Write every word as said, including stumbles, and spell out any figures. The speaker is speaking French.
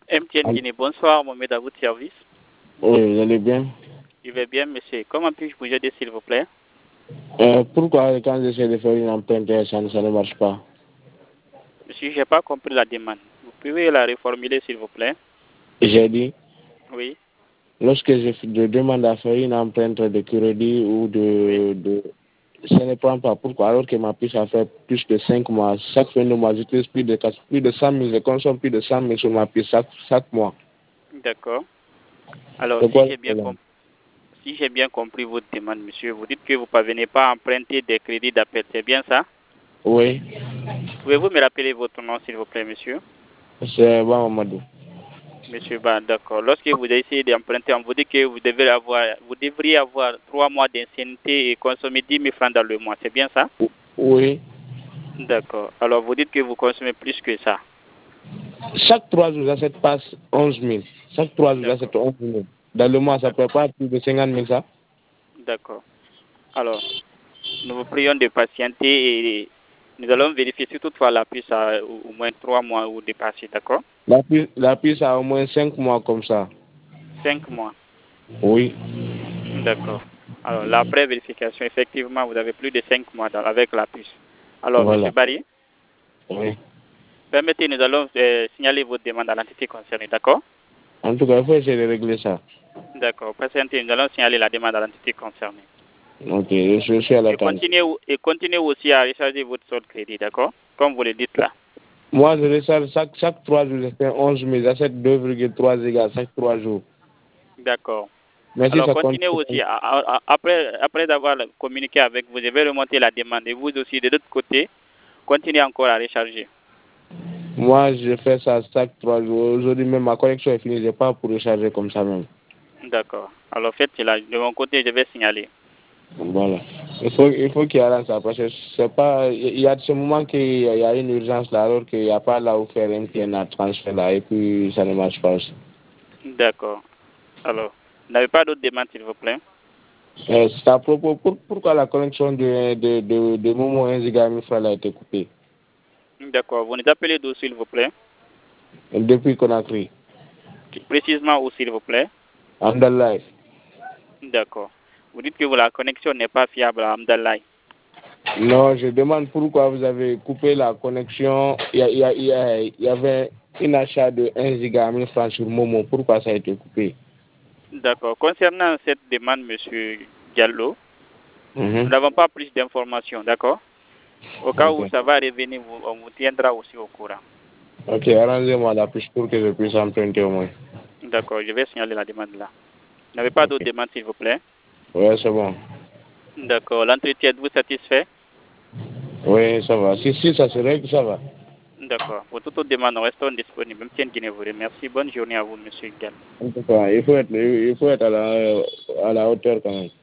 M T N Guinée, bonsoir, Mohamed à votre service. Oui, vous allez bien? Je vais bien, monsieur. Comment puis-je vous aider, s'il vous plaît? euh, Pourquoi quand j'essaie de faire une empreinte, ça, ne- ça ne marche pas? Monsieur, je n'ai pas compris la demande. Vous pouvez la reformuler, s'il vous plaît? J'ai dit, Oui, lorsque je, je demande à faire une empreinte de crédit ou oui. de, de... Ça ne prend pas. Pourquoi? Alors que ma puce a fait plus de cinq mois. Chaque fin de mois, j'utilise plus de, quatre- plus de cent mille. Je consomme plus de cent mille sur ma puce chaque, chaque mois. D'accord. Alors, C'est si quoi le j'ai bien, problème? com- si j'ai bien compris votre demande, monsieur, vous dites que vous ne parvenez pas à emprunter des crédits d'appel. C'est bien ça? Oui, Pouvez-vous me rappeler votre nom, s'il vous plaît, monsieur? c'est bon, Mamadou. Monsieur Ba, d'accord. Lorsque vous essayez d'emprunter, on vous dit que vous devez avoir, vous devriez avoir trois mois d'ancienneté et consommer dix mille francs dans le mois. C'est bien ça? Oui. D'accord. Alors, vous dites que vous consommez plus que ça. Chaque trois jours, j'achète pas onze mille. Chaque trois jours, j'achète D'accord. onze mille. Dans le mois, ça ne peut pas plus de cinquante mille, ça? D'accord. Alors, nous vous prions de patienter et nous allons vérifier si toutefois la puce a au au moins trois mois ou dépassé. D'accord? La puce, la puce a au moins cinq mois comme ça. Cinq mois. Oui. D'accord. Alors, la pré-vérification, effectivement, vous avez plus de cinq mois dans- avec la puce. Alors, monsieur Voilà. Barry, Oui. permettez, nous allons euh, signaler votre demande à l'entité concernée. D'accord? En tout cas, il faut essayer de régler ça. D'accord. Patientez, nous allons signaler la demande à l'entité concernée. Ok, je, je suis à Et l'attente. continuez, et continuez aussi à recharger votre solde crédit. D'accord? Comme vous le dites là. Moi, je recharge chaque, chaque trois jours, je fais onze mille. J'achète deux virgule trois gigas chaque trois jours. D'accord. Mais si Alors, ça continuez continue, aussi. à- à- à- Après, après avoir communiqué avec vous, je vais remonter la demande. Et vous aussi, de l'autre côté, continuez encore à recharger. moi, je fais ça chaque trois jours. Aujourd'hui, même ma connexion est finie. Je n'ai pas pour recharger comme ça même. D'accord. Alors, faites cela. De mon côté, je vais signaler. Voilà. Il faut, il faut qu'il arrange ça parce que c'est pas, il y a ce moment qu'il y a il y a une urgence là alors qu'il n'y a pas là où faire un T N à transfert là et puis ça ne marche pas aussi. D'accord. Alors, vous n'avez pas d'autres demandes, s'il vous plaît? Euh, c'est à propos, pour- pourquoi la connexion de, de, de, de Momo un giga mille francs a été coupée D'accord. Vous nous appelez d'où, s'il vous plaît? depuis Conakry, Précisément où, s'il vous plaît? Amdallah. D'accord. Vous dites que la connexion n'est pas fiable à Amdallah. Non, je demande pourquoi vous avez coupé la connexion. Il y, a- il y, a- il y, a- il y avait un achat de un giga mille francs sur Momo. Pourquoi ça a été coupé? D'accord. Concernant cette demande, monsieur Diallo, nous Mhm. n'avons pas plus d'informations. D'accord? Au cas où Ok, ça va revenir, vous- on vous tiendra aussi au courant. ok, arrangez-moi la puce pour que je puisse emprunter au moins. D'accord, je vais signaler la demande là. Vous n'avez pas d'autres Ok, demandes, s'il vous plaît? ouais, c'est bon. D'accord. L'entretien, êtes-vous satisfait? Oui, ça va. Si, si, ça se règle, ça va. D'accord. Pour toute autre demande, nous restons disponibles. M T N Guinée vous remercie. Bonne journée à vous, monsieur Gallo. En tout cas, il faut être, il faut être à la, à la hauteur quand même.